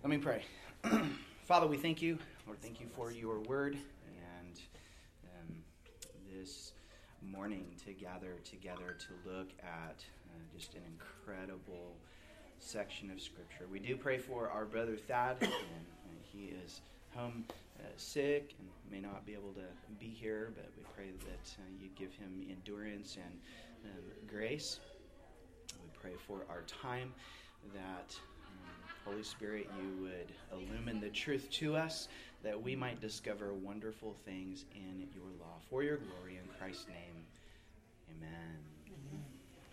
Let me pray. Father, we thank you. Lord, thank you for your word and this morning to gather together to look at just an incredible section of Scripture. We do pray for our brother Thad. And he is home sick and may not be able to be here, but we pray that you give him endurance and grace. We pray for our time that Holy Spirit, you would illumine the truth to us, that we might discover wonderful things in your law. For your glory, in Christ's name, amen.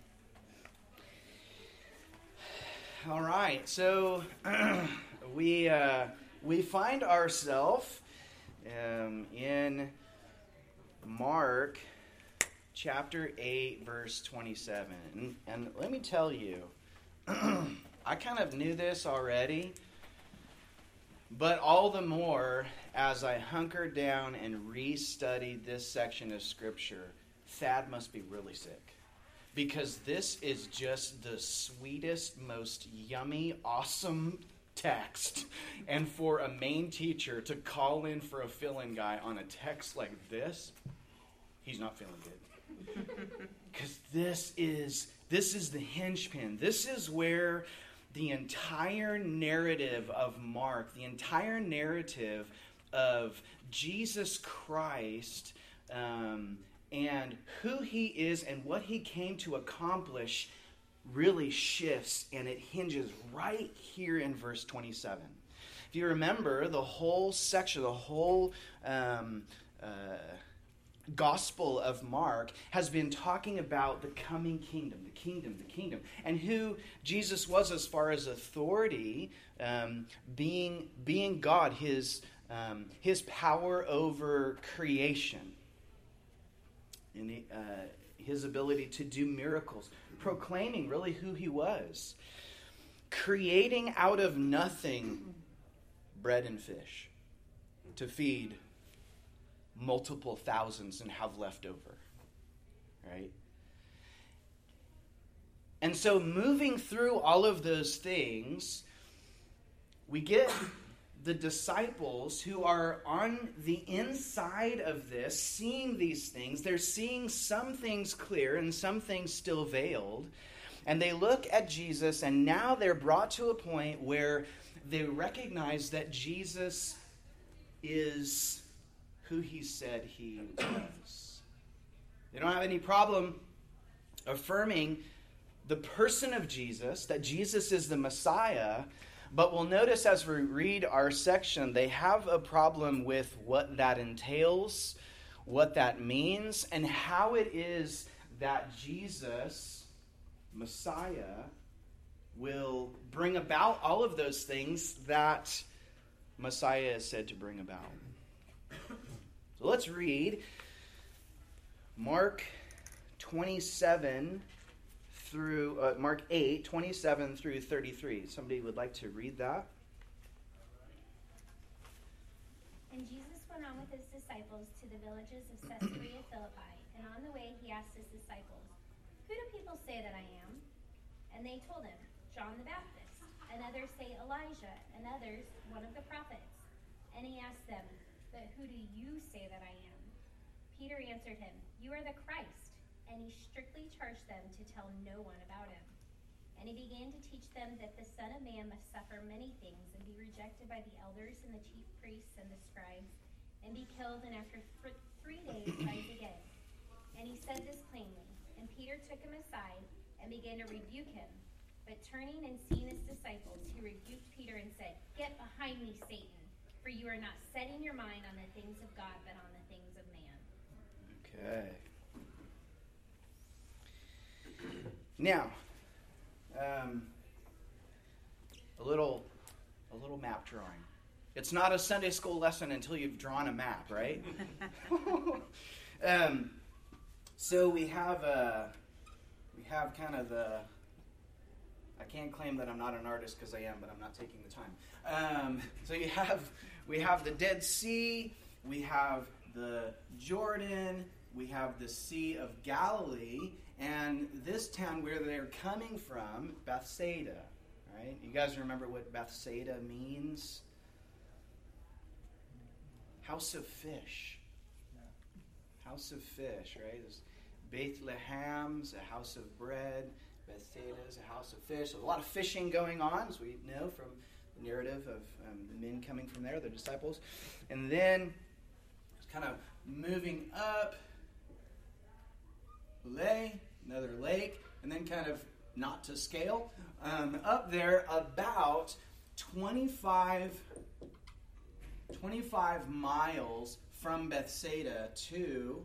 All right, so we find ourselves in Mark chapter 8, verse 27. And let me tell you, I kind of knew this already, but all the more as I hunkered down and restudied this section of Scripture, Thad must be really sick. Because this is just the sweetest, most yummy, awesome text. And for a main teacher to call in for a fill-in guy on a text like this, he's not feeling good. Because this is the hinge-pin. This is where the entire narrative of Mark, the entire narrative of Jesus Christ and who he is and what he came to accomplish really shifts, and it hinges right here in verse 27. If you remember, the whole section, the whole Gospel of Mark has been talking about the coming kingdom, the kingdom, and who Jesus was as far as authority, being God, his power over creation, and his ability to do miracles, proclaiming really who he was, creating out of nothing bread and fish to feed multiple thousands and have left over, right? And so moving through all of those things, we get the disciples who are on the inside of this, seeing these things. They're seeing some things clear and some things still veiled. And they look at Jesus, and now they're brought to a point where they recognize that Jesus is who he said he was. They don't have any problem affirming the person of Jesus, that Jesus is the Messiah, but we'll notice as we read our section, they have a problem with what that entails, what that means, and how it is that Jesus, Messiah, will bring about all of those things that Messiah is said to bring about. So let's read Mark 27 through Mark 8, 27 through 33. Somebody would like to read that? And Jesus went on with his disciples to the villages of Caesarea Philippi, and on the way he asked his disciples, "Who do people say that I am?" And they told him, "John the Baptist, and others say Elijah, and others one of the prophets." And he asked them, "But who do you say that I am?" Peter answered him, "You are the Christ." And he strictly charged them to tell no one about him. And he began to teach them that the Son of Man must suffer many things and be rejected by the elders and the chief priests and the scribes, and be killed, and after 3 days rise again. And he said this plainly. And Peter took him aside and began to rebuke him. But turning and seeing his disciples, he rebuked Peter and said, "Get behind me, Satan, for you are not setting your mind on the things of God, but on the things of man." Okay. Now, a little map drawing. It's not a Sunday school lesson until you've drawn a map, right? So we have kind of the. I can't claim that I'm not an artist because I am, but I'm not taking the time. So we have the Dead Sea, we have the Jordan, we have the Sea of Galilee, and this town where they're coming from, Bethsaida, right? You guys remember what Bethsaida means? House of fish. House of fish, right? There's Bethlehem's a house of bread. Bethsaida's a house of fish. So a lot of fishing going on, as we know from the narrative of the men coming from there, the disciples. And then it's kind of moving up, another lake, and then kind of not to scale. Up there about 25 miles from Bethsaida to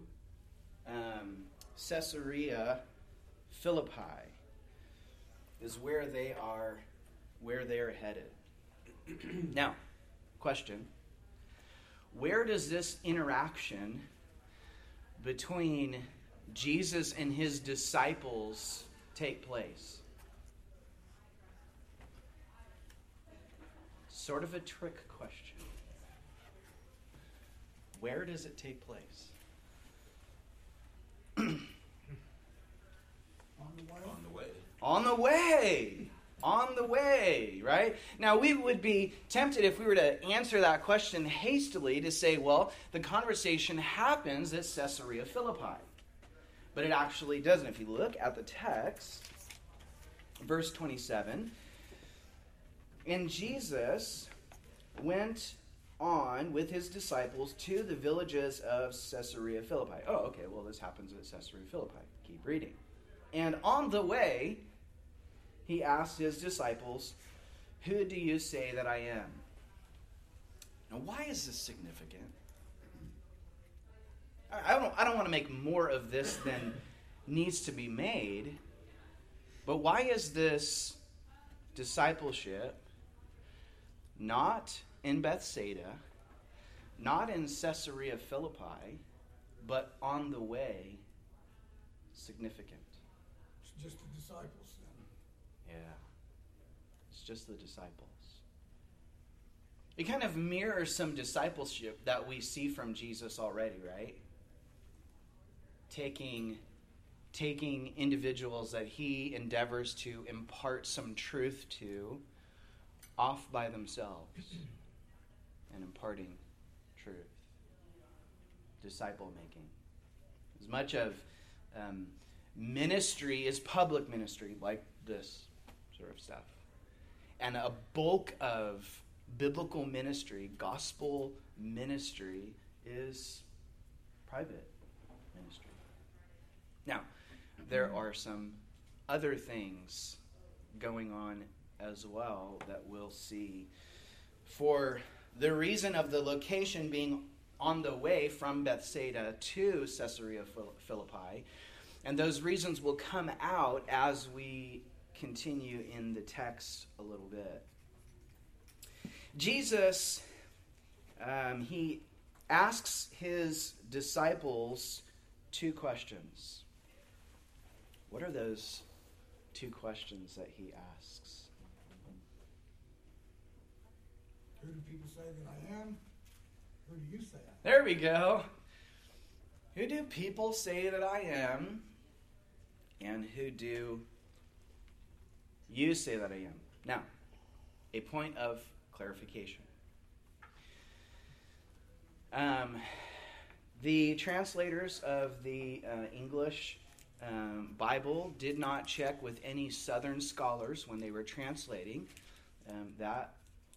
Caesarea Philippi is where they are headed. Now, question. Where does this interaction between Jesus and his disciples take place? Sort of a trick question. Where does it take place? On the way, right? Now, we would be tempted if we were to answer that question hastily to say, well, the conversation happens at Caesarea Philippi. But it actually doesn't. If you look at the text, verse 27, and Jesus went on with his disciples to the villages of Caesarea Philippi. Oh, okay, well, this happens at Caesarea Philippi. Keep reading. And on the way, he asked his disciples, "Who do you say that I am?" Now, why is this significant? I don't want to make more of this than needs to be made, but why is this discipleship not in Bethsaida, not in Caesarea Philippi, but on the way significant? It's just the disciples then. Yeah. It's just the disciples. It kind of mirrors some discipleship that we see from Jesus already, right? Taking individuals that he endeavors to impart some truth to off by themselves and imparting truth. Disciple making. As much of ministry is public ministry, like this sort of stuff. And a bulk of biblical ministry, gospel ministry, is private ministry. Now, there are some other things going on as well that we'll see. For the reason of the location being on the way from Bethsaida to Caesarea Philippi, and those reasons will come out as we continue in the text a little bit. Jesus, he asks his disciples two questions. What are those two questions that he asks? Who do people say that I am? Who do you say I am? There we go. Who do people say that I am? And who do you say that I am? Now, a point of clarification. The translators of the English Bible did not check with any Southern scholars when they were translating that.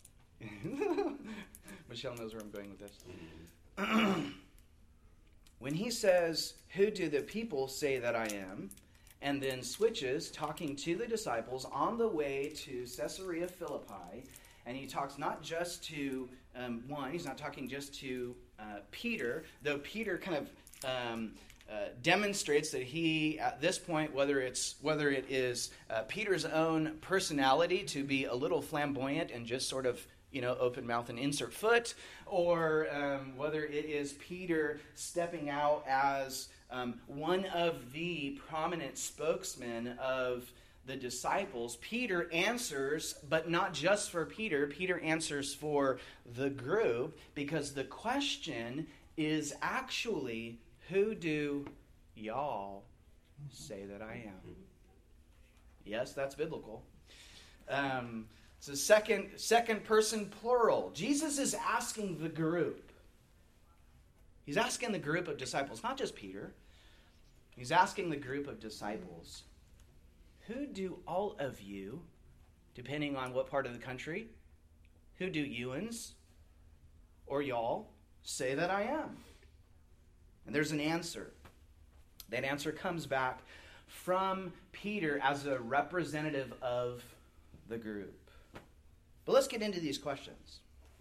Michelle knows where I'm going with this. When he says, "Who do the people say that I am?" and then switches, talking to the disciples on the way to Caesarea Philippi, and he talks not just to he's not talking just to Peter, though Peter kind of demonstrates that he, at this point, whether it is Peter's own personality to be a little flamboyant and just sort of, open mouth and insert foot, or whether it is Peter stepping out as one of the prominent spokesmen of the disciples, Peter answers, but not just for Peter. Peter answers for the group, because the question is actually, who do y'all say that I am? Yes, that's biblical. It's a second person plural. Jesus is asking the group. He's asking the group of disciples, not just Peter. He's asking the group of disciples, who do all of you, depending on what part of the country, who do youans or y'all say that I am? And there's an answer. That answer comes back from Peter as a representative of the group. But let's get into these questions.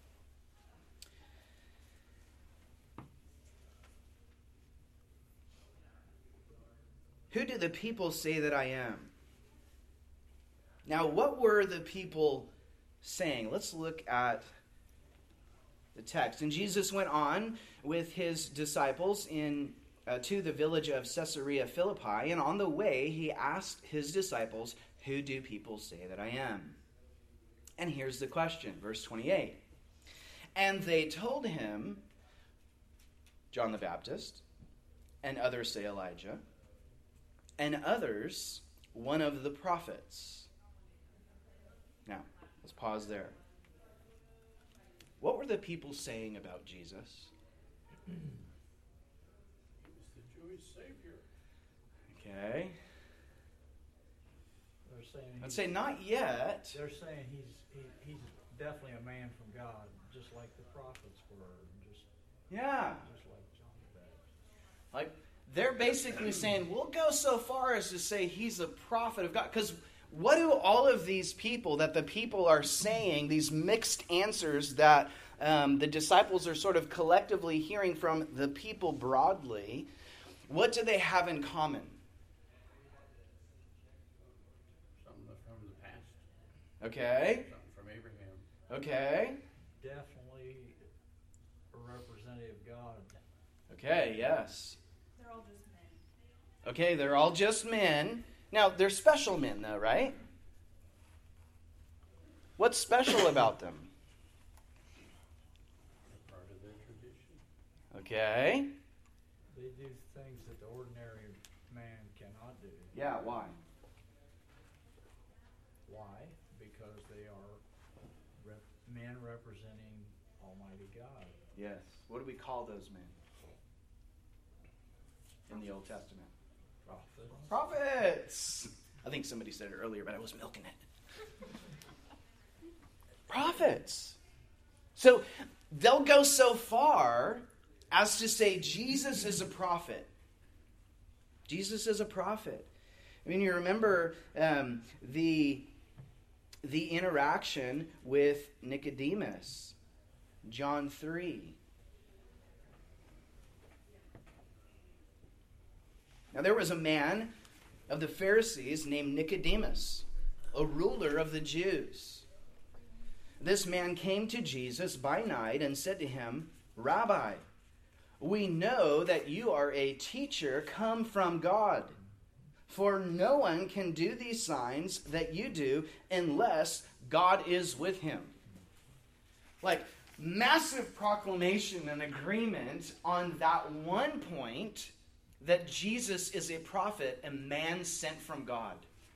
Who do the people say that I am? Now, what were the people saying? Let's look at the text. And Jesus went on with his disciples to the village of Caesarea Philippi, and on the way he asked his disciples, who do people say that I am? And here's the question, verse 28. And they told him, John the Baptist, and others say Elijah, and others, one of the prophets. Now, let's pause there. What were the people saying about Jesus? He was the Jewish Savior. Okay. They're saying I'd say not yet. They're saying he's definitely a man from God, just like the prophets were, just like John the Baptist. Like, they're basically saying, we'll go so far as to say he's a prophet of God. Because what do all of these people that the people are saying, these mixed answers that the disciples are sort of collectively hearing from the people broadly, what do they have in common? Something from the past. Okay. Something from Abraham. Okay. Definitely a representative of God. Okay, yes. They're all just men. Okay, they're all just men. Now, they're special men, though, right? What's special about them? Part of their tradition. Okay. They do things that the ordinary man cannot do. Yeah, why? Why? Because they are men representing Almighty God. Yes. What do we call those men in the Old Testament? Prophets. I think somebody said it earlier, but I was milking it. Prophets. So they'll go so far as to say Jesus is a prophet. Jesus is a prophet. I mean, you remember the interaction with Nicodemus, John 3. Now, there was a man of the Pharisees named Nicodemus, a ruler of the Jews. This man came to Jesus by night and said to him, Rabbi, we know that you are a teacher come from God, for no one can do these signs that you do unless God is with him. Like, massive proclamation and agreement on that one point that Jesus is a prophet, a man sent from God.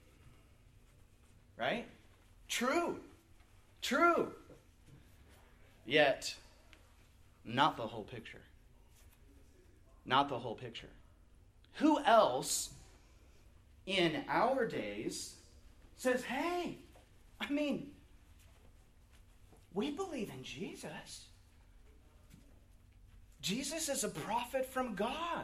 Right? True. True. Yet, not the whole picture. Not the whole picture. Who else in our days says, hey, I mean, we believe in Jesus. Jesus is a prophet from God.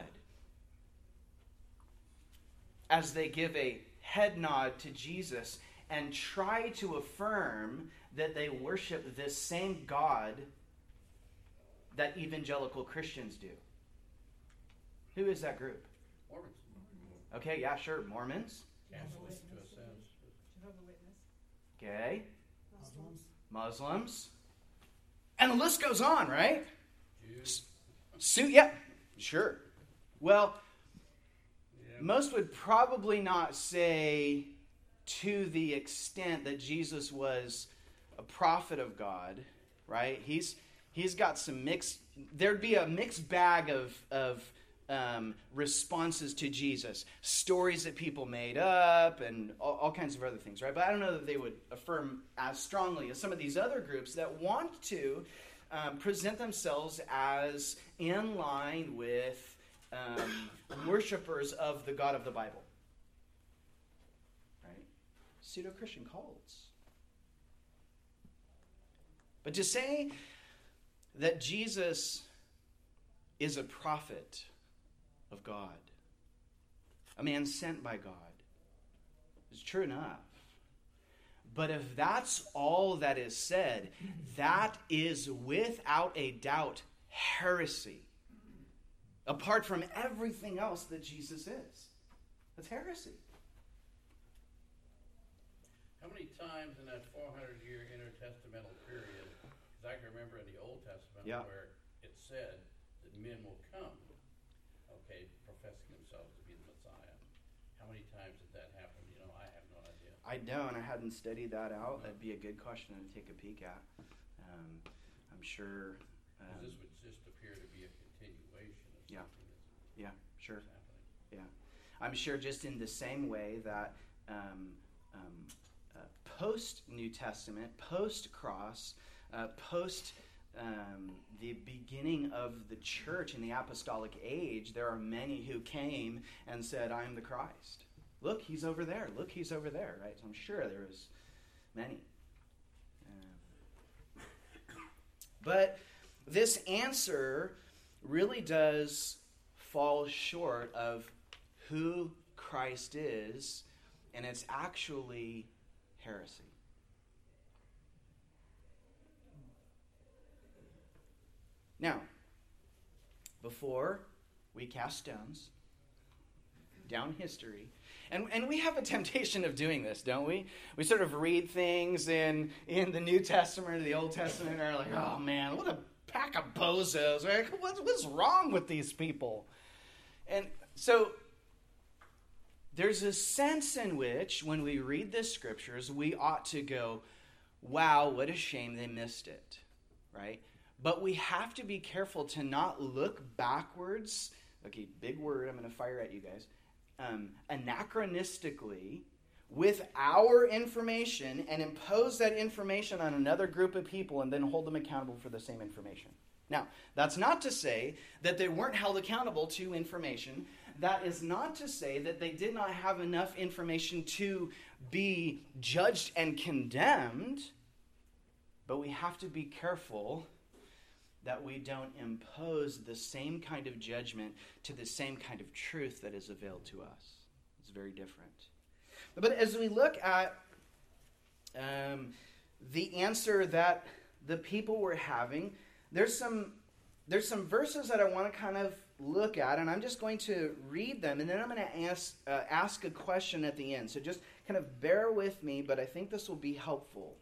As they give a head nod to Jesus and try to affirm that they worship this same God that evangelical Christians do. Who is that group? Mormons. Okay, yeah, sure. Mormons. Catholics, to a sense. Jehovah's Witness. Okay. Muslims. Muslims. And the list goes on, right? Jews. Yeah, sure. Well, Yeah. most would probably not say to the extent that Jesus was a prophet of God, right? He's got some mixed. There'd be a mixed bag of responses to Jesus, stories that people made up, and all kinds of other things, right? But I don't know that they would affirm as strongly as some of these other groups that want to present themselves as in line with worshipers of the God of the Bible, right? Pseudo-Christian cults. But to say that Jesus is a prophet of God, a man sent by God, is true enough. But if that's all that is said, that is without a doubt heresy. Apart from everything else that Jesus is. That's heresy. How many times in that 400-year intertestamental period, because I can remember in the Old Testament where it said that men will come, professing themselves to be the Messiah. How many times did that happen? I have no idea. I don't. I hadn't studied that out. That'd be a good question to take a peek at. I'm sure. This would just appear to be a continuation of something that's happening. Yeah. I'm sure just in the same way that post-New Testament, post-cross, post the beginning of the church in the apostolic age, there are many who came and said, I am the Christ. Look, he's over there. Look, he's over there, right? So I'm sure there was many. But this answer really does fall short of who Christ is, and it's actually heresy. Now, before we cast stones down history, and we have a temptation of doing this, don't we? We sort of read things in the New Testament or the Old Testament and are like, oh man, what a pack of bozos. Right? What's wrong with these people? And so there's a sense in which when we read the scriptures, we ought to go, wow, what a shame they missed it, right? But we have to be careful to not look backwards. Okay, big word, I'm going to fire at you guys. Anachronistically with our information and impose that information on another group of people and then hold them accountable for the same information. Now, that's not to say that they weren't held accountable to information. That is not to say that they did not have enough information to be judged and condemned. But we have to be careful that we don't impose the same kind of judgment to the same kind of truth that is availed to us. It's very different. But as we look at the answer that the people were having, there's some verses that I want to kind of look at, and I'm just going to read them, and then I'm going to ask a question at the end. So just kind of bear with me, but I think this will be helpful.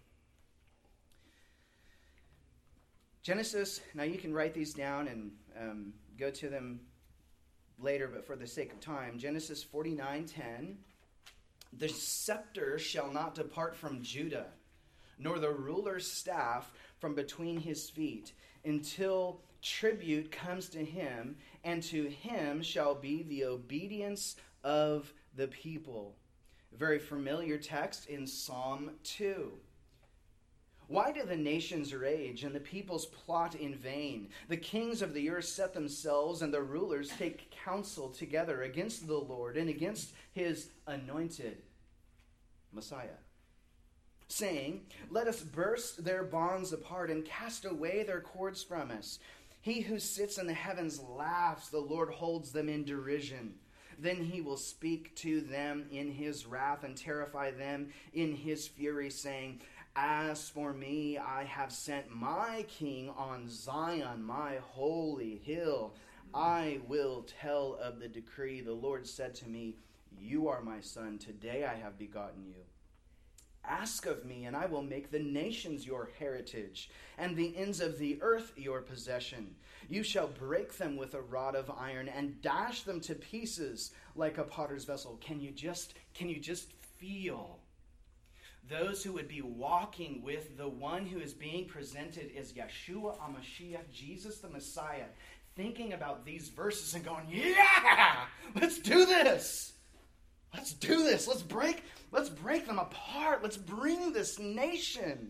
Genesis, now you can write these down and go to them later, but for the sake of time, Genesis 49:10, the scepter shall not depart from Judah, nor the ruler's staff from between his feet, until tribute comes to him, and to him shall be the obedience of the people. A very familiar text in Psalm 2. Why do the nations rage and the peoples plot in vain? The kings of the earth set themselves, and the rulers take counsel together against the Lord and against his anointed Messiah, saying, let us burst their bonds apart and cast away their cords from us. He who sits in the heavens laughs, the Lord holds them in derision. Then he will speak to them in his wrath and terrify them in his fury, saying, as for me, I have sent my king on Zion, my holy hill. I will tell of the decree. The Lord said to me, you are my son. Today I have begotten you. Ask of me, and I will make the nations your heritage, and the ends of the earth your possession. You shall break them with a rod of iron, and dash them to pieces like a potter's vessel. Can you just feel those who would be walking with the one who is being presented as Yeshua HaMashiach, Jesus the Messiah, thinking about these verses and going, yeah, let's do this. Let's do this. Let's break them apart. Let's bring this nation.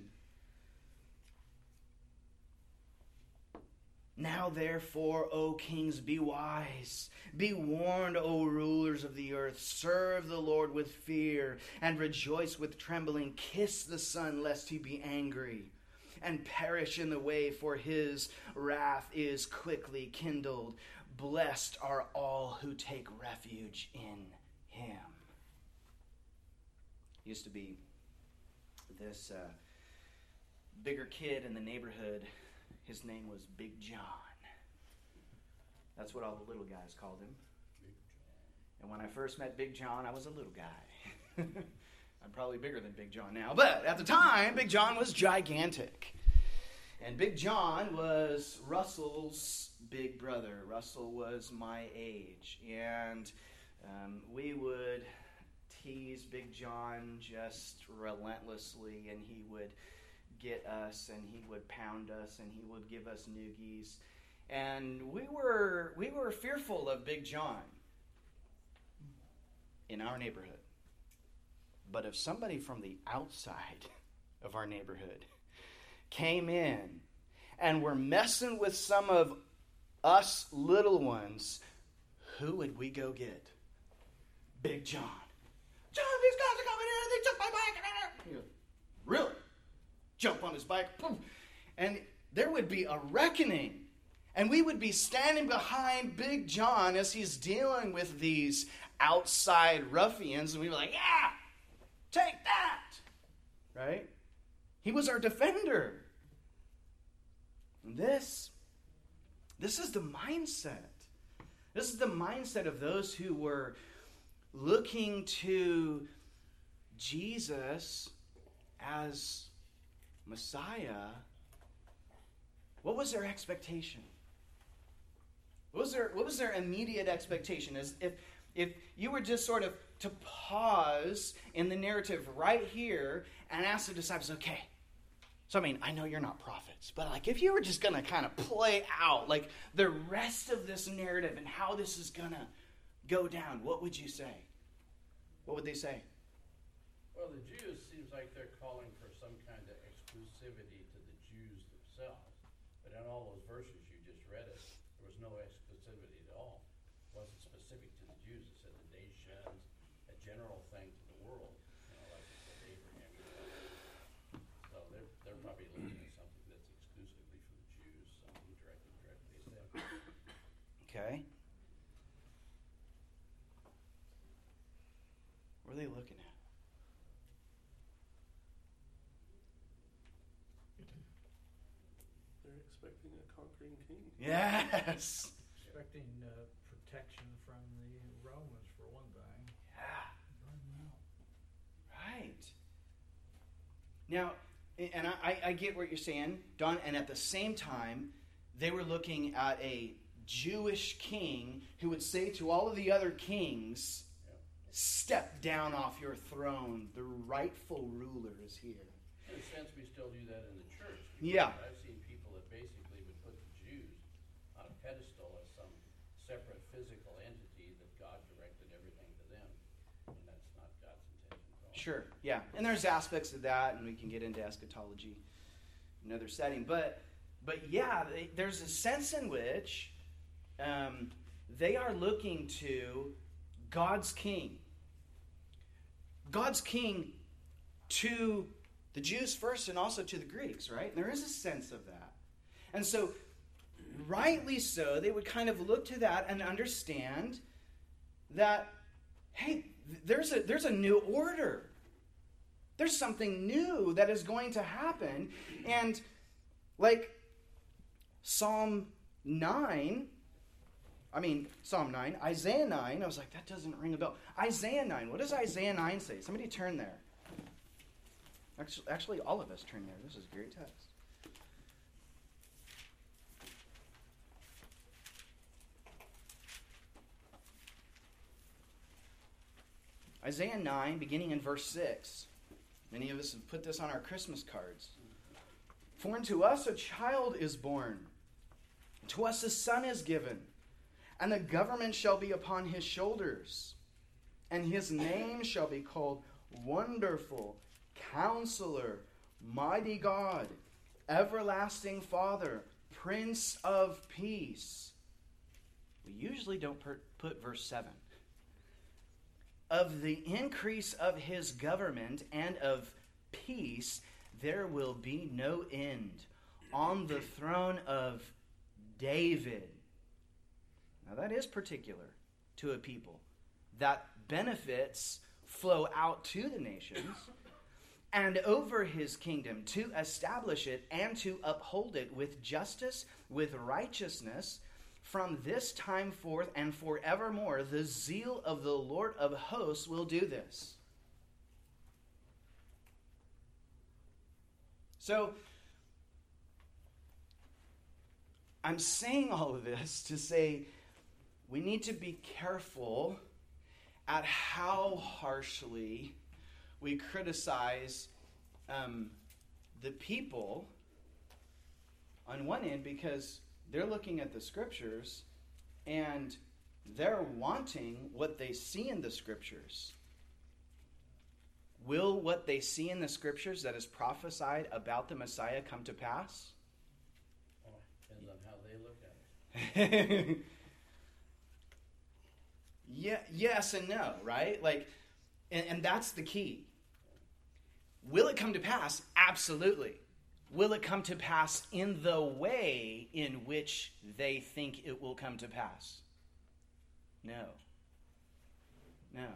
Now, therefore, O kings, be wise. Be warned, O rulers of the earth. Serve the Lord with fear and rejoice with trembling. Kiss the Son, lest he be angry and perish in the way, for his wrath is quickly kindled. Blessed are all who take refuge in him. Used to be this bigger kid in the neighborhood. His name was Big John. That's what all the little guys called him. And when I first met Big John, I was a little guy. I'm probably bigger than Big John now. But at the time, Big John was gigantic. And Big John was Russell's big brother. Russell was my age. And we would tease Big John just relentlessly, and he would get us, and he would pound us, and he would give us noogies. And we were fearful of Big John in our neighborhood. But if somebody from the outside of our neighborhood came in and were messing with some of us little ones, who would we go get? Big John. John, these guys are coming in, they took my bike. You know, really? Jump on his bike, boom. And there would be a reckoning. And we would be standing behind Big John as he's dealing with these outside ruffians. And we were like, yeah, take that. Right? He was our defender. And this is the mindset. This is the mindset of those who were looking to Jesus as Messiah. What was their expectation? What was their immediate expectation? As if you were just sort of to pause in the narrative right here and ask the disciples, okay, so I mean, I know you're not prophets, but like if you were just going to kind of play out like the rest of this narrative and how this is going to go down, what would you say? What would they say? Well, the Jews seems like they're calling for some kind of exclusivity to the Jews themselves. But in all those verses you just read it, there was no exclusivity at all. It wasn't specific to the Jews. It said the nations, a general thing to the world. You know, like it said Abraham. So they're probably looking at something that's exclusively for the Jews, something directly to them. Okay. What are they looking at? They're expecting a conquering king. Yes. Expecting protection from the Romans, for one thing. Yeah. Right. Now, and I get what you're saying, Don, and at the same time, they were looking at a Jewish king who would say to all of the other kings, step down off your throne. The rightful ruler is here. In a sense, we still do that in the church. Yeah. I've seen people that basically would put the Jews on a pedestal as some separate physical entity that God directed everything to them. And that's not God's intention at all. Sure, yeah. And there's aspects of that, and we can get into eschatology in another setting. But yeah, there's a sense in which they are looking to God's king. God's king to the Jews first and also to the Greeks, right? And there is a sense of that. And so, rightly so, they would kind of look to that and understand that, hey, there's a new order. There's something new that is going to happen. And like Psalm 9, Isaiah 9, I was like, that doesn't ring a bell. Isaiah 9, what does Isaiah 9 say? Somebody turn there. Actually, all of us turn there. This is a great text. Isaiah 9, beginning in verse 6. Many of us have put this on our Christmas cards. For unto us a child is born. To us a son is given, and the government shall be upon his shoulders, and his name shall be called Wonderful, Counselor, Mighty God, Everlasting Father, Prince of Peace. We usually don't put verse 7. Of the increase of his government and of peace, there will be no end on the throne of David. Now that is particular to a people. That benefits flow out to the nations, and over his kingdom, to establish it and to uphold it with justice, with righteousness, from this time forth and forevermore. The zeal of the Lord of hosts will do this. So, I'm saying all of this to say we need to be careful at how harshly we criticize the people on one end, because they're looking at the scriptures and they're wanting what they see in the scriptures. Will what they see in the scriptures that is prophesied about the Messiah come to pass? Oh, depends on how they look at it. Yeah, yes and no, right? Like, and that's the key. Will it come to pass? Absolutely. Will it come to pass in the way in which they think it will come to pass? No. No.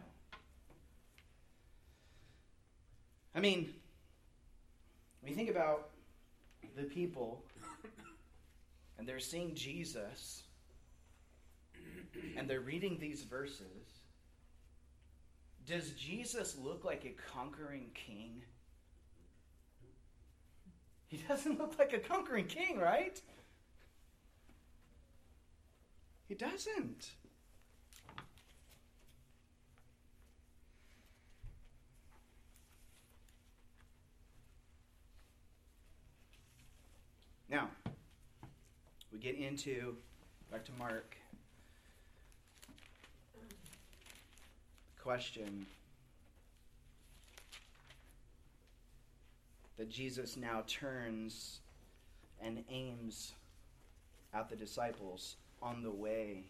I mean, when you think about the people and they're seeing Jesus and they're reading these verses, does Jesus look like a conquering king? He doesn't look like a conquering king, right? He doesn't. Now, we get into, back to Mark, question that Jesus now turns and aims at the disciples on the way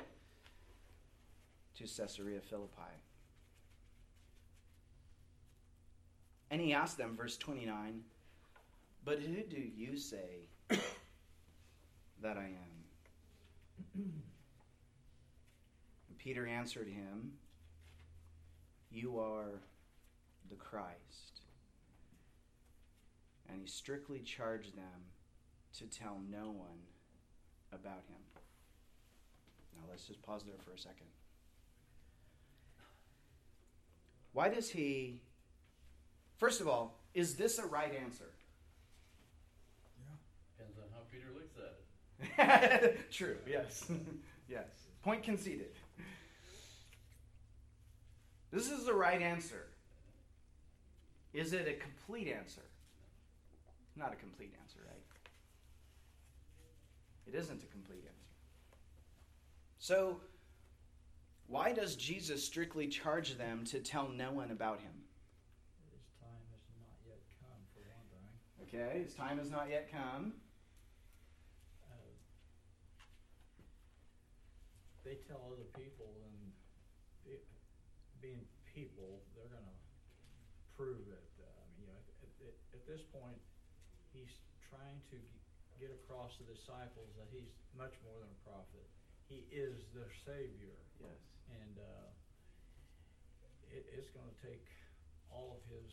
to Caesarea Philippi. And he asked them, verse 29, "But who do you say that I am?" And Peter answered him, "You are the Christ." And he strictly charged them to tell no one about him. Now let's just pause there for a second. Why does he... First of all, is this a right answer? Depends on how Peter looks at it. True, yes. Yes. Point conceded. This is the right answer. Is it a complete answer? Not a complete answer, right? It isn't a complete answer. So, why does Jesus strictly charge them to tell no one about him? His time has not yet come, for one thing. Okay, his time has not yet come. They tell other people, and being people, they're going to prove it. At this point, he's trying to get across to the disciples that he's much more than a prophet. He is their Savior. Yes. And it's going to take all of his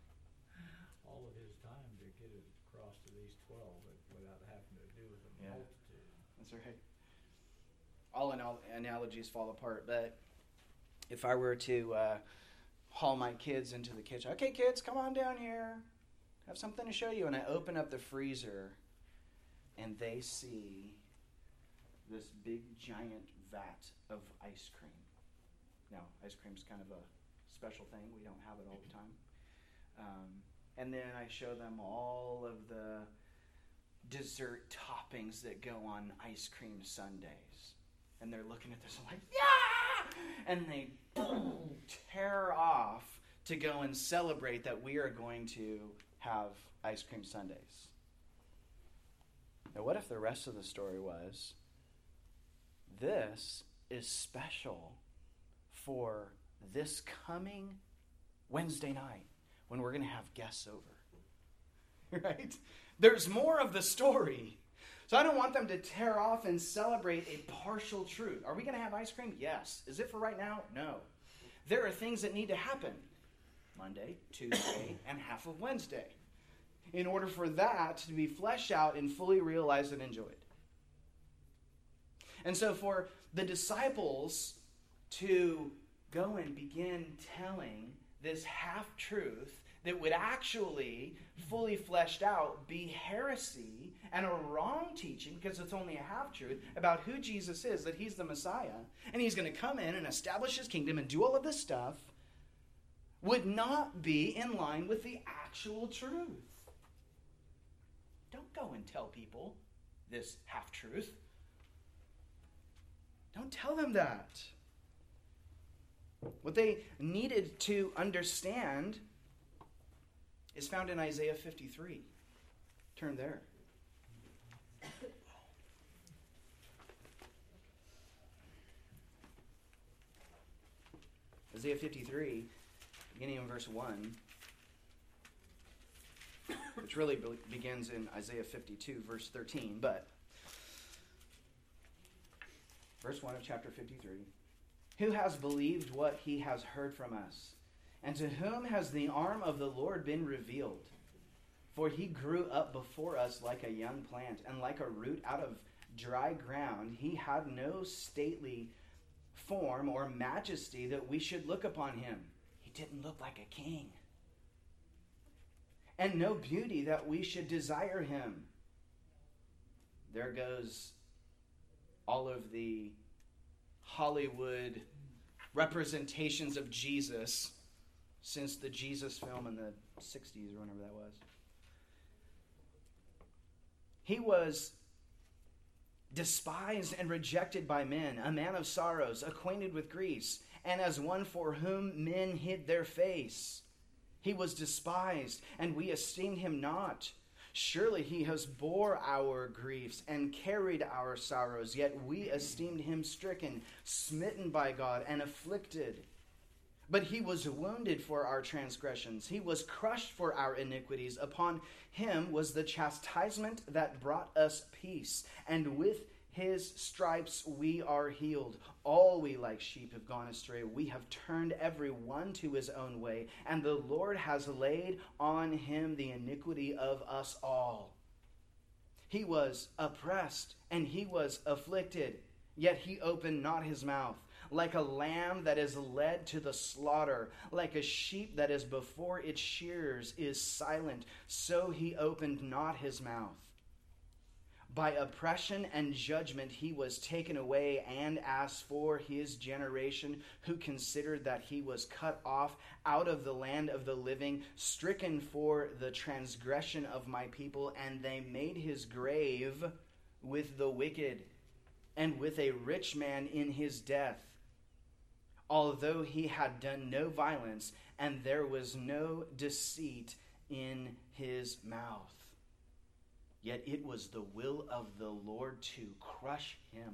time to get it across to these 12 without having to do with a multitude. That's right. All analogies fall apart, but if I were to haul my kids into the kitchen, okay, kids, come on down here. I have something to show you. And I open up the freezer, and they see this big, giant vat of ice cream. Now, ice cream's kind of a special thing. We don't have it all the time. And then I show them all of the dessert toppings that go on ice cream sundaes. And they're looking at this and like, yeah! And they tear off to go and celebrate that we are going to have ice cream sundaes. Now, what if the rest of the story was, this is special for this coming Wednesday night when we're going to have guests over? Right? There's more of the story. So I don't want them to tear off and celebrate a partial truth. Are we going to have ice cream? Yes. Is it for right now? No. There are things that need to happen Monday, Tuesday, and half of Wednesday in order for that to be fleshed out and fully realized and enjoyed. And so for the disciples to go and begin telling this half-truth that would actually, fully fleshed out, be heresy and a wrong teaching, because it's only a half-truth, about who Jesus is, that he's the Messiah, and he's going to come in and establish his kingdom and do all of this stuff, would not be in line with the actual truth. Don't go and tell people this half-truth. Don't tell them that. What they needed to understand is found in Isaiah 53. Turn there. Isaiah 53, beginning in verse 1, which really begins in Isaiah 52, verse 13, but verse 1 of chapter 53. Who has believed what he has heard from us? And to whom has the arm of the Lord been revealed? For he grew up before us like a young plant, and like a root out of dry ground. He had no stately form or majesty that we should look upon him. He didn't look like a king. And no beauty that we should desire him. There goes all of the Hollywood representations of Jesus since the Jesus film in the 60s or whenever that was. He was despised and rejected by men, a man of sorrows, acquainted with griefs, and as one for whom men hid their face. He was despised, and we esteemed him not. Surely he has bore our griefs and carried our sorrows, yet we esteemed him stricken, smitten by God, and afflicted. But he was wounded for our transgressions. He was crushed for our iniquities. Upon him was the chastisement that brought us peace, and with his stripes we are healed. All we like sheep have gone astray. We have turned every one to his own way, and the Lord has laid on him the iniquity of us all. He was oppressed, and he was afflicted, yet he opened not his mouth. Like a lamb that is led to the slaughter, like a sheep that is before its shearers is silent, so he opened not his mouth. By oppression and judgment he was taken away, and as for his generation, who considered that he was cut off out of the land of the living, stricken for the transgression of my people, and they made his grave with the wicked, and with a rich man in his death. Although he had done no violence, and there was no deceit in his mouth. Yet it was the will of the Lord to crush him.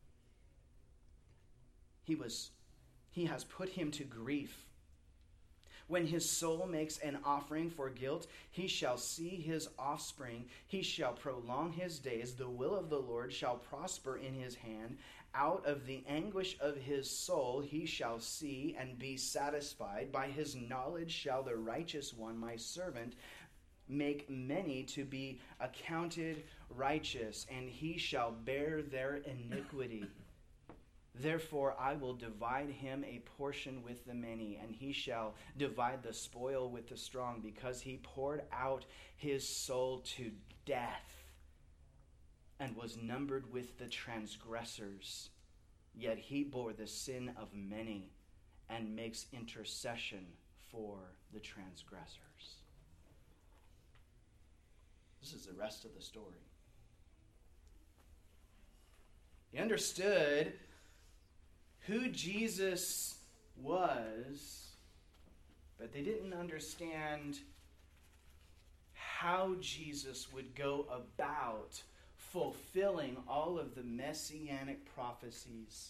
He has put him to grief. When his soul makes an offering for guilt, he shall see his offspring. He shall prolong his days. The will of the Lord shall prosper in his hand. Out of the anguish of his soul he shall see and be satisfied. By his knowledge shall the righteous one, my servant, make many to be accounted righteous, and he shall bear their iniquity. Therefore I will divide him a portion with the many, and he shall divide the spoil with the strong, because he poured out his soul to death and was numbered with the transgressors. Yet he bore the sin of many and makes intercession for the transgressors. This is the rest of the story. They understood who Jesus was, but they didn't understand how Jesus would go about fulfilling all of the messianic prophecies.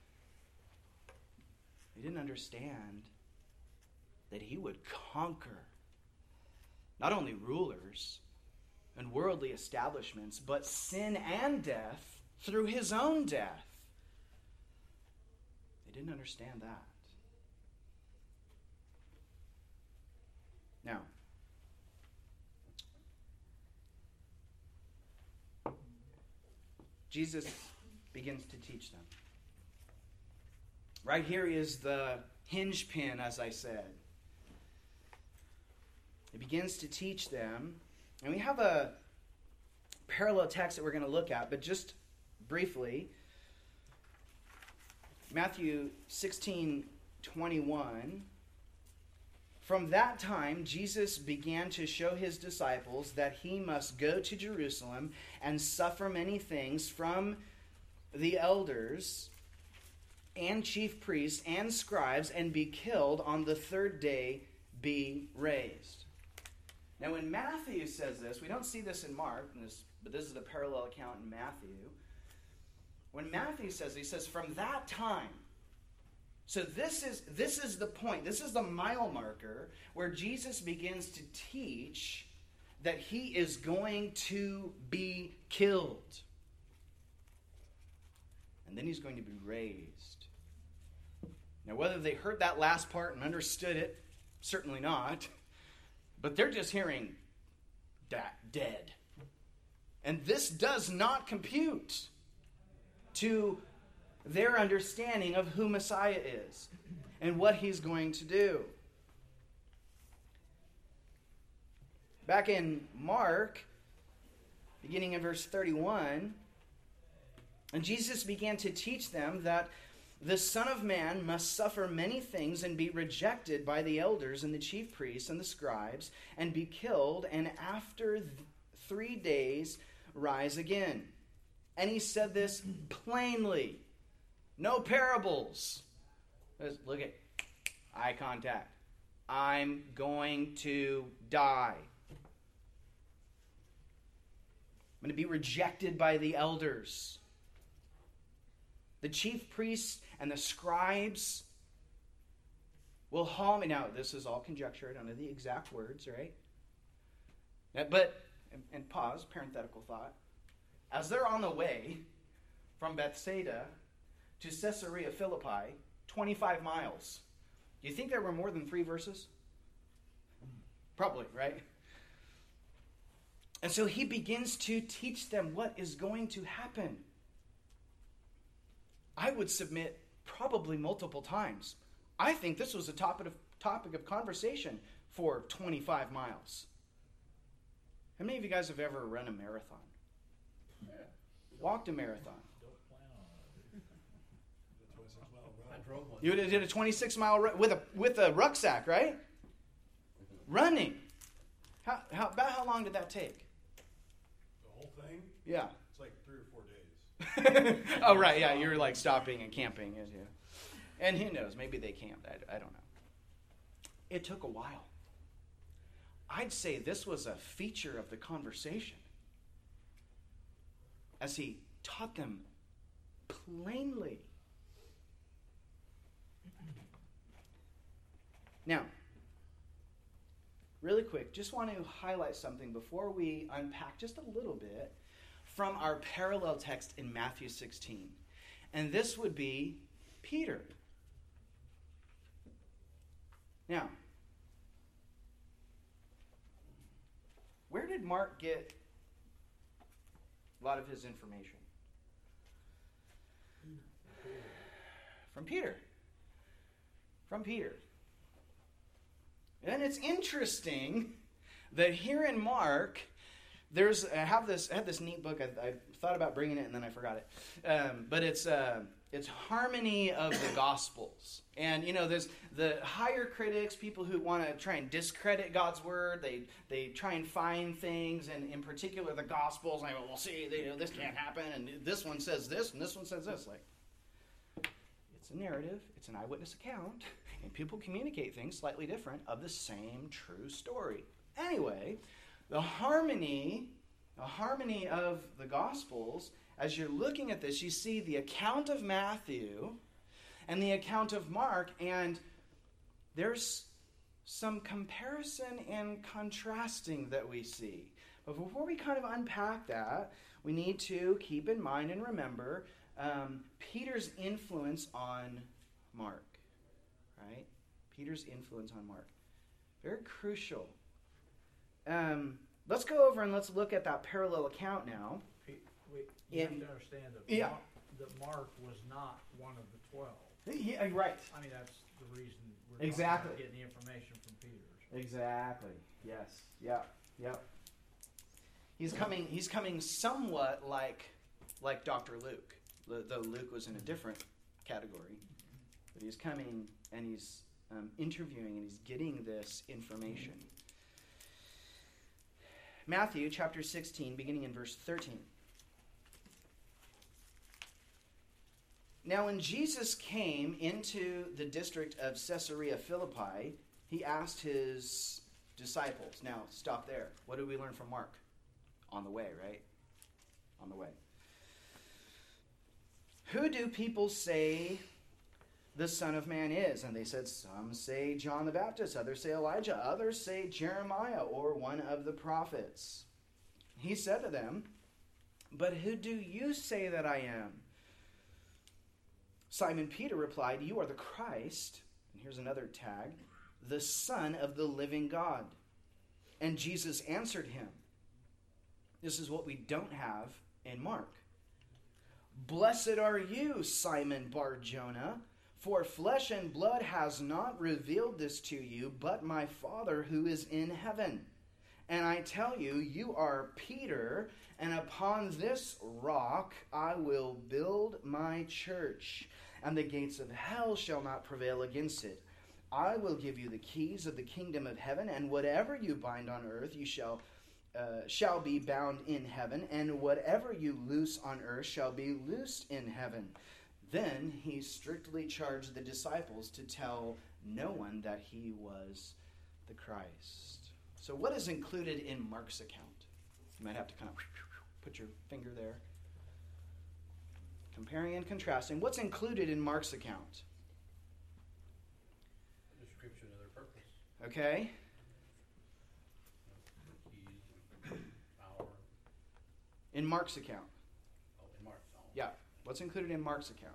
They didn't understand that he would conquer not only rulers and worldly establishments, but sin and death through his own death. They didn't understand that. Now, Jesus begins to teach them. Right here is the hinge pin, as I said. He begins to teach them. And we have a parallel text that we're going to look at, but just briefly. Matthew 16:21. From that time, Jesus began to show his disciples that he must go to Jerusalem and suffer many things from the elders and chief priests and scribes and be killed, on the third day be raised. Now, when Matthew says this, we don't see this in Mark, but this is the parallel account in Matthew. When Matthew says, he says, from that time. So this is the point. This is the mile marker where Jesus begins to teach that he is going to be killed. And then he's going to be raised. Now, whether they heard that last part and understood it, certainly not. But they're just hearing that dead. And this does not compute to their understanding of who Messiah is and what he's going to do. Back in Mark, beginning in verse 31, and Jesus began to teach them that the Son of Man must suffer many things and be rejected by the elders and the chief priests and the scribes and be killed, and after 3 days rise again. And he said this plainly. No parables. Look at eye contact. I'm going to die. I'm going to be rejected by the elders. The chief priests and the scribes will haul me. Now, this is all conjecture. I don't know the exact words, right? But, and pause, parenthetical thought. As they're on the way from Bethsaida to Caesarea Philippi, 25 miles. Do you think there were more than 3 verses? Probably, right? And so he begins to teach them what is going to happen. I would submit probably multiple times. I think this was a topic of conversation for 25 miles. How many of you guys have ever run a marathon? Yeah. Walked a marathon? I drove one. You did a 26-mile run with a rucksack, right? Running. About how long did that take? The whole thing? Yeah. It's like 3 or 4 days. Oh, right, yeah. You're like stopping and camping. Yeah. And who knows? Maybe they camped. I don't know. It took a while. I'd say this was a feature of the conversation as he taught them plainly. Now, really quick, just want to highlight something before we unpack just a little bit from our parallel text in Matthew 16. And this would be Peter. Now, where did Mark get a lot of his information? From Peter. From Peter. And it's interesting that here in Mark, I had this neat book. I thought about bringing it and then I forgot it. But it's It's harmony of the Gospels. And, there's the higher critics, people who want to try and discredit God's Word. They try and find things, and in particular the Gospels. And well, see, this can't happen, and this one says this, and this one says this. It's a narrative. It's an eyewitness account. And people communicate things slightly different of the same true story. Anyway, the harmony of the Gospels, as you're looking at this, you see the account of Matthew and the account of Mark, and there's some comparison and contrasting that we see. But before we kind of unpack that, we need to keep in mind and remember Peter's influence on Mark. Right? Peter's influence on Mark. Very crucial. Let's go over and let's look at that parallel account now. You have to understand that Mark was not one of the 12. Yeah, right. I mean, that's the reason we're Exactly. getting the information from Peter. Exactly. Yes. Yep. He's coming somewhat like Dr. Luke, though Luke was in a different category. But he's coming and he's interviewing and he's getting this information. Matthew chapter 16, beginning in verse 13. Now, when Jesus came into the district of Caesarea Philippi, he asked his disciples. Now, stop there. What did we learn from Mark? On the way, right? On the way. Who do people say the Son of Man is? And they said, some say John the Baptist, others say Elijah, others say Jeremiah or one of the prophets. He said to them, but who do you say that I am? Simon Peter replied, you are the Christ, and here's another tag, the Son of the living God. And Jesus answered him. This is what we don't have in Mark. Blessed are you, Simon Bar-Jonah, for flesh and blood has not revealed this to you, but my Father who is in heaven. And I tell you, you are Peter, and upon this rock I will build my church, and the gates of hell shall not prevail against it. I will give you the keys of the kingdom of heaven, and whatever you bind on earth you shall be bound in heaven, and whatever you loose on earth shall be loosed in heaven. Then he strictly charged the disciples to tell no one that he was the Christ. So what is included in Mark's account? You might have to kind of put your finger there. Comparing and contrasting. What's included in Mark's account? A description of their purpose. Okay. The keys and power. In Mark's account. Oh, in Mark's. Oh. Yeah. What's included in Mark's account?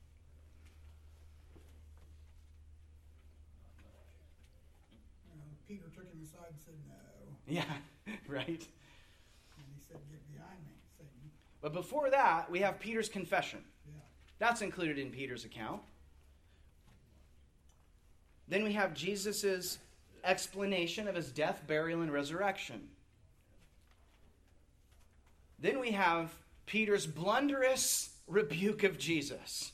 Peter took him aside and said no. Yeah, right. And he said, get behind me, Satan. But before that, we have Peter's confession. Yeah. That's included in Peter's account. Then we have Jesus' explanation of his death, burial, and resurrection. Then we have Peter's blunderous rebuke of Jesus.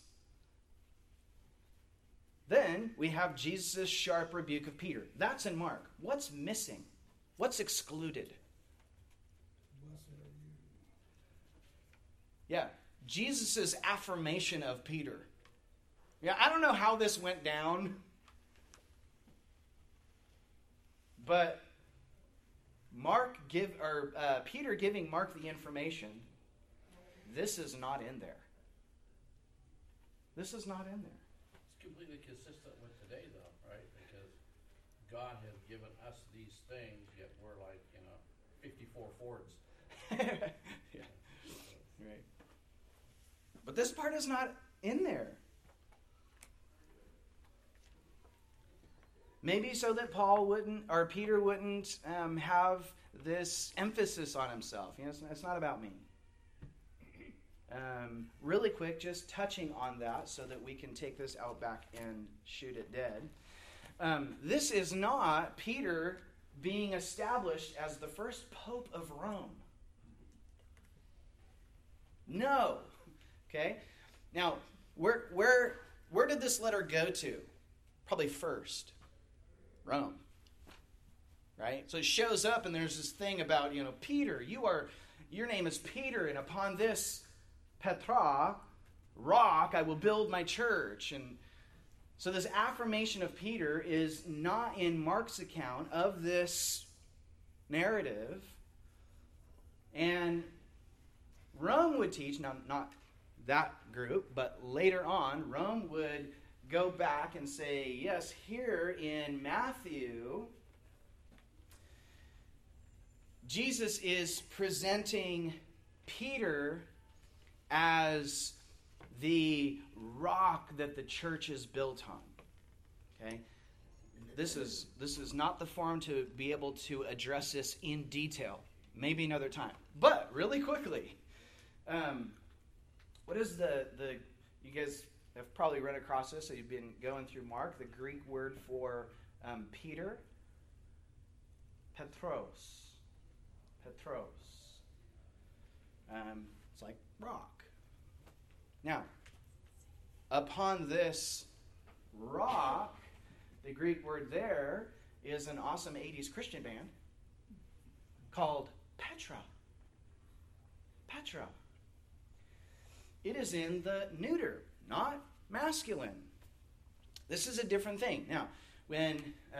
Then we have Jesus' sharp rebuke of Peter. That's in Mark. What's missing? What's excluded? Blessed are you. Yeah, Jesus' affirmation of Peter. Yeah, I don't know how this went down, but Peter giving Mark the information, this is not in there. This is not in there. It's completely consistent with today, though, right? Because God has given us these things, yet we're like, 54 Fords. Yeah. Right. But this part is not in there. Maybe so that Peter wouldn't have this emphasis on himself. It's not about me. Really quick, just touching on that so that we can take this out back and shoot it dead. This is not Peter being established as the first Pope of Rome. No. Okay? Now, Where did this letter go to? Probably first, Rome. Right? So it shows up, and there's this thing about, Peter, your name is Peter, and upon this Petra, rock, I will build my church. And so this affirmation of Peter is not in Mark's account of this narrative. And Rome would teach, now not that group, but later on, Rome would go back and say, yes, here in Matthew, Jesus is presenting Peter as the rock that the church is built on. Okay? This is not the forum to be able to address this in detail. Maybe another time. But really quickly, what is the you guys have probably run across this, so you've been going through Mark, the Greek word for Peter? Petros. It's like rock. Now, upon this rock, the Greek word there is an awesome 80s Christian band called Petra. Petra. It is in the neuter, not masculine. This is a different thing. Now, when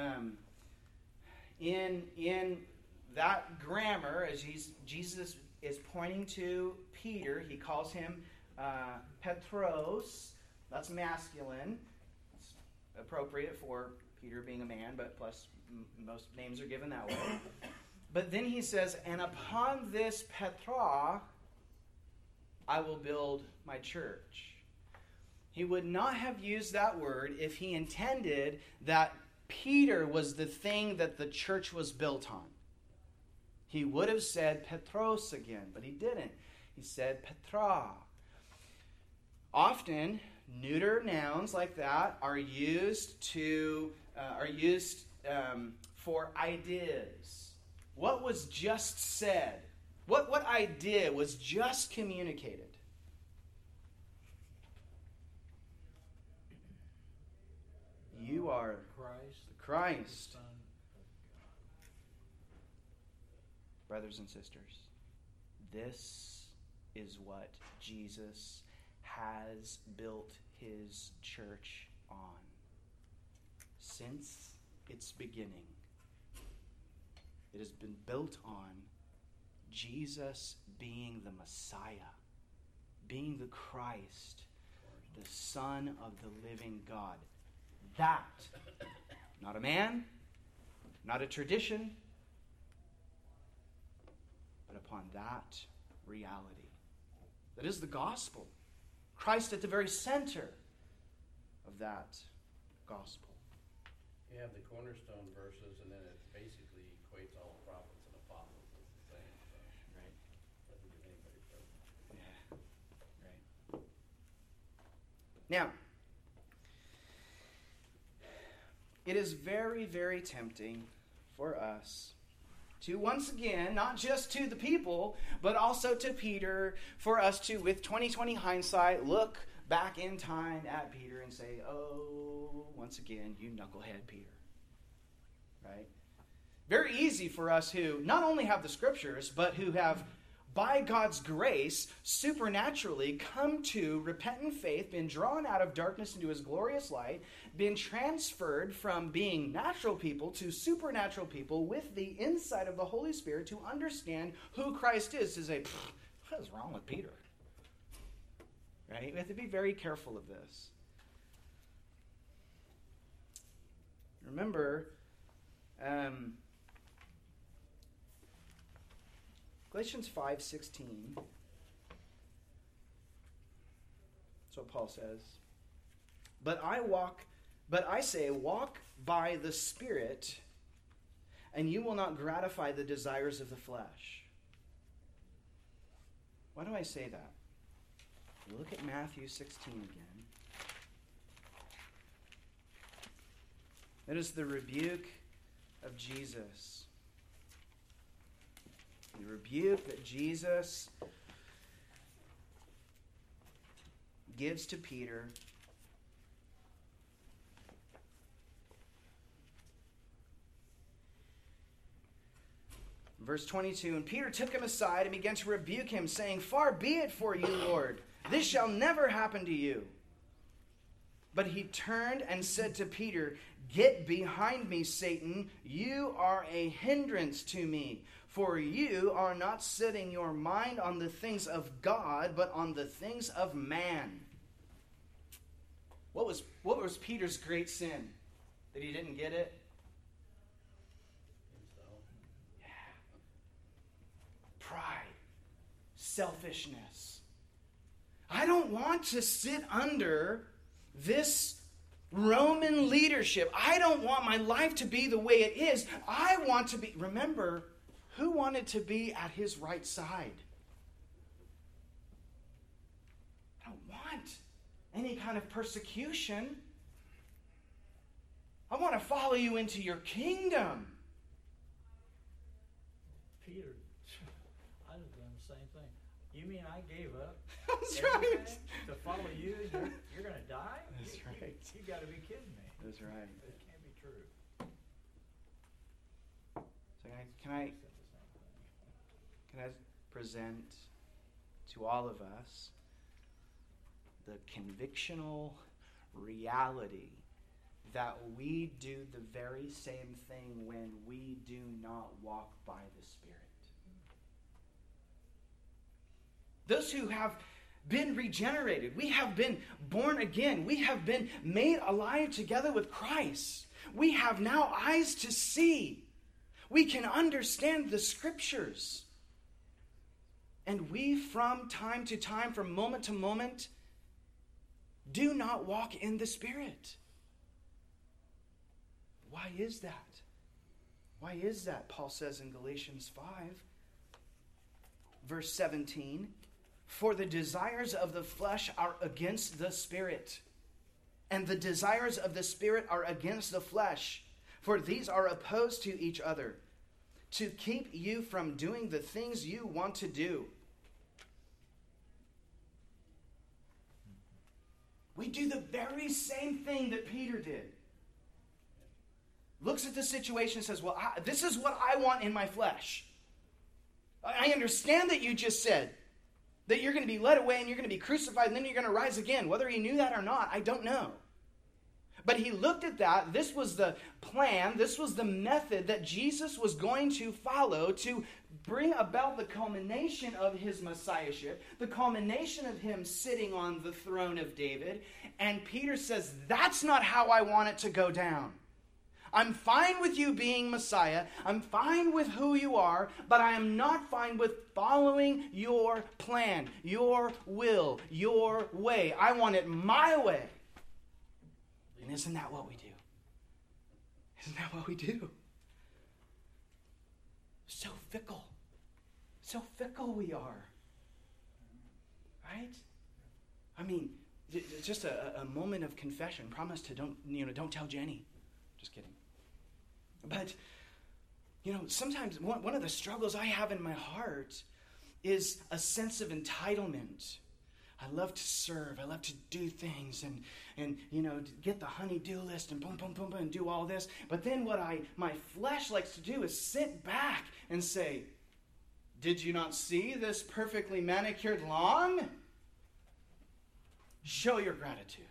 in that grammar, as Jesus is pointing to Peter, he calls him Petros. That's masculine. It's appropriate for Peter being a man, but plus most names are given that way. But then he says, and upon this Petra, I will build my church. He would not have used that word if he intended that Peter was the thing that the church was built on. He would have said Petros again, but he didn't. He said Petra. Often, neuter nouns like that are used for ideas. What was just said? What idea was just communicated? You are the Christ. Brothers and sisters, this is what Jesus has built his church on since its beginning. It has been built on Jesus being the Messiah, being the Christ, the Son of the living God. That, not a man, not a tradition, but upon that reality. That is the gospel. Christ at the very center of that gospel. You have the cornerstone verses, and then it basically equates all prophets and apostles as the same. So Right. doesn't give anybody credit. Yeah. Right. Now, it is very, very tempting for us to once again, not just to the people, but also to Peter, for us to, with 20/20 hindsight, look back in time at Peter and say, oh, once again, you knucklehead Peter. Right? Very easy for us who not only have the scriptures, but who have, by God's grace, supernaturally come to repentant faith, been drawn out of darkness into his glorious light, been transferred from being natural people to supernatural people with the insight of the Holy Spirit to understand who Christ is, to say, what is wrong with Peter? Right? We have to be very careful of this. Remember, Galatians 5:16. That's what Paul says. But I say, walk by the Spirit, and you will not gratify the desires of the flesh. Why do I say that? Look at Matthew 16 again. That is the rebuke of Jesus. The rebuke that Jesus gives to Peter verse 22, and Peter took him aside and began to rebuke him, saying, "Far be it for you, Lord. This shall never happen to you." But he turned and said to Peter, "Get behind me, Satan. You are a hindrance to me, for you are not setting your mind on the things of God, but on the things of man." What was Peter's great sin? That he didn't get it? Pride, selfishness. I don't want to sit under this Roman leadership. I don't want my life to be the way it is. I want to be. Remember, who wanted to be at his right side? I don't want any kind of persecution. I want to follow you into your kingdom. Peter, I'd have done the same thing. You mean I gave up That's everything right. to follow you? You're going to die? That's right. You got to be kidding me. That's right. It can't be true. So can I Said the same thing. Can I present to all of us the convictional reality that we do the very same thing when we do not walk by the Spirit? Those who have been regenerated, we have been born again, we have been made alive together with Christ. We have now eyes to see. We can understand the Scriptures. And we, from time to time, from moment to moment, do not walk in the Spirit. Why is that? Why is that? Paul says in Galatians 5, verse 17, "For the desires of the flesh are against the Spirit, and the desires of the Spirit are against the flesh. For these are opposed to each other, to keep you from doing the things you want to do." We do the very same thing that Peter did. Looks at the situation and says, well, this is what I want in my flesh. I understand that you just said that you're going to be led away and you're going to be crucified and then you're going to rise again. Whether he knew that or not, I don't know. But he looked at that. This was the plan. This was the method that Jesus was going to follow to bring about the culmination of his messiahship, the culmination of him sitting on the throne of David. And Peter says, that's not how I want it to go down. I'm fine with you being Messiah. I'm fine with who you are, but I am not fine with following your plan, your will, your way. I want it my way. And isn't that what we do? Isn't that what we do? So fickle. So fickle we are. Right? I mean, just a moment of confession. Promise to don't tell Jenny. Just kidding. But, sometimes one of the struggles I have in my heart is a sense of entitlement. I love to serve. I love to do things and get the honey-do list and boom, boom, boom, boom, and do all this. But then what my flesh likes to do is sit back and say, did you not see this perfectly manicured lawn? Show your gratitude.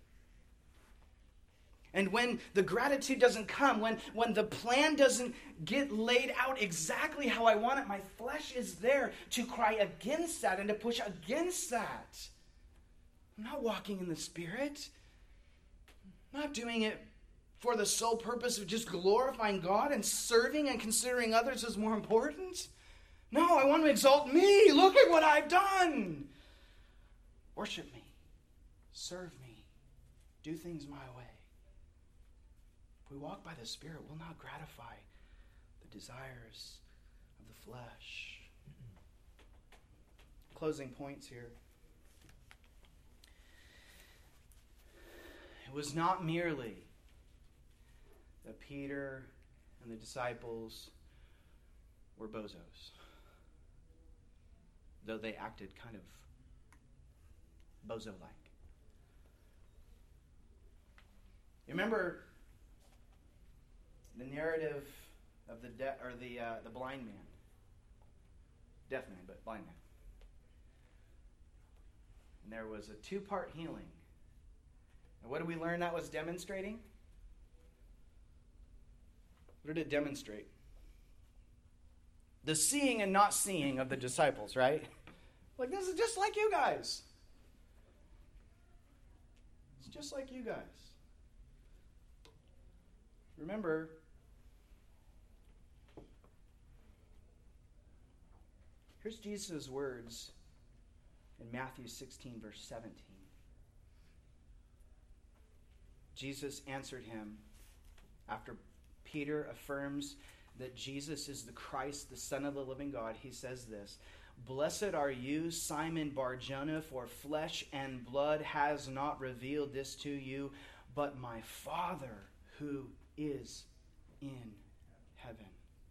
And when the gratitude doesn't come, when the plan doesn't get laid out exactly how I want it, my flesh is there to cry against that and to push against that. I'm not walking in the Spirit. I'm not doing it for the sole purpose of just glorifying God and serving and considering others as more important. No, I want to exalt me. Look at what I've done. Worship me. Serve me. Do things my way. If we walk by the Spirit, we'll not gratify the desires of the flesh. Closing points here. It was not merely that Peter and the disciples were bozos, though they acted kind of bozo-like. You remember the narrative of the blind man. Deaf man, but blind man. And there was a 2-part healing. And what did we learn that was demonstrating? What did it demonstrate? The seeing and not seeing of the disciples, right? Like, this is just like you guys. It's just like you guys. Remember, here's Jesus' words in Matthew 16, verse 17. Jesus answered him after Peter affirms that Jesus is the Christ, the Son of the living God. He says this, "Blessed are you, Simon Bar-Jonah, for flesh and blood has not revealed this to you, but my Father who is in heaven."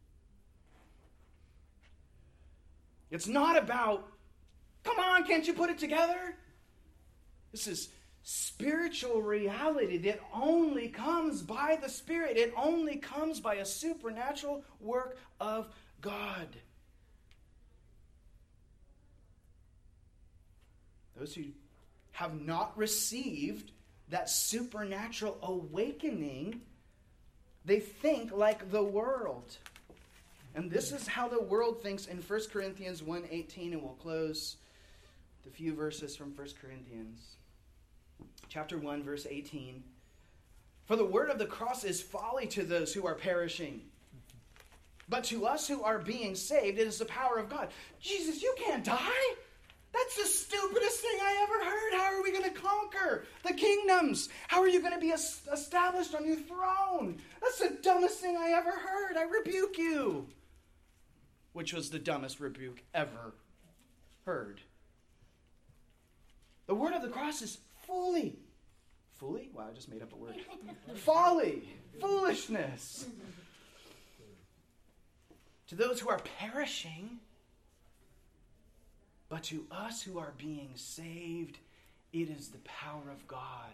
It's not about, come on, can't you put it together? This is spiritual reality that only comes by the Spirit. It only comes by a supernatural work of God. Those who have not received that supernatural awakening, they think like the world. And this is how the world thinks in 1 Corinthians 1:18, and we'll close with a few verses from 1 Corinthians. Chapter 1, verse 18. "For the word of the cross is folly to those who are perishing. But to us who are being saved, it is the power of God." Jesus, you can't die. That's the stupidest thing I ever heard. How are we going to conquer the kingdoms? How are you going to be established on your throne? That's the dumbest thing I ever heard. I rebuke you. Which was the dumbest rebuke ever heard. The word of the cross is folly. Folly? Wow, I just made up a word. Folly. Foolishness. To those who are perishing, but to us who are being saved, it is the power of God.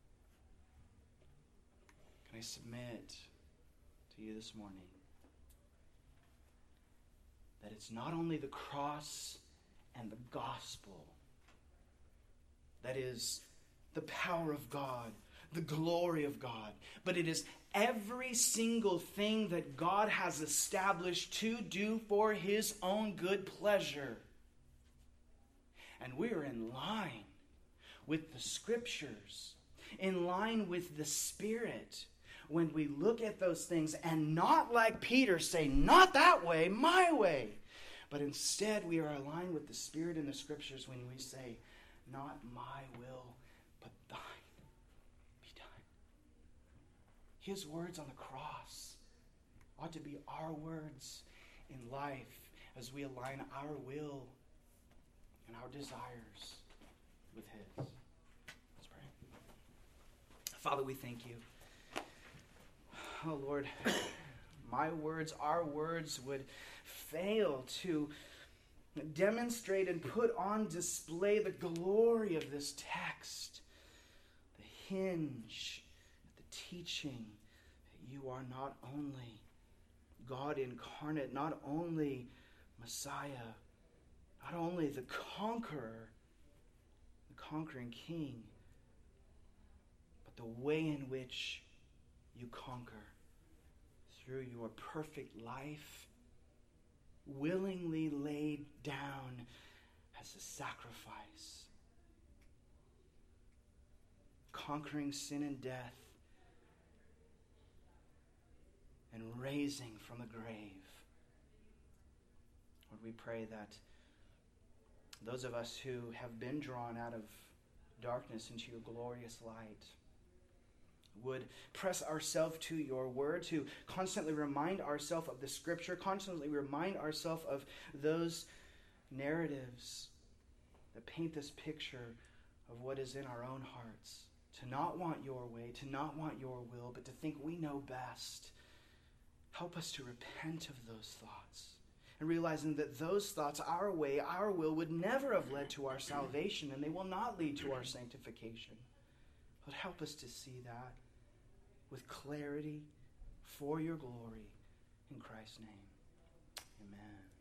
Can I submit to you this morning that it's not only the cross and the gospel that is the power of God, the glory of God, but it is every single thing that God has established to do for his own good pleasure. And we are in line with the Scriptures, in line with the Spirit, when we look at those things and not like Peter say, not that way, my way. But instead we are aligned with the Spirit and the Scriptures when we say, not my will, but thine be done. His words on the cross ought to be our words in life as we align our will and our desires with his. Let's pray. Father, we thank you. Oh Lord, my words, our words would fail to demonstrate and put on display the glory of this text, the hinge, the teaching that you are not only God incarnate, not only Messiah, not only the conqueror, the conquering king, but the way in which you conquer through your perfect life, willingly laid down as a sacrifice, conquering sin and death, and raising from the grave. Lord, we pray that those of us who have been drawn out of darkness into your glorious light would press ourselves to your word, to constantly remind ourselves of the Scripture, constantly remind ourselves of those narratives that paint this picture of what is in our own hearts, to not want your way, to not want your will, but to think we know best. Help us to repent of those thoughts and realizing that those thoughts, our way, our will, would never have led to our salvation, and they will not lead to our sanctification. But help us to see that. with clarity for your glory. In Christ's name, amen.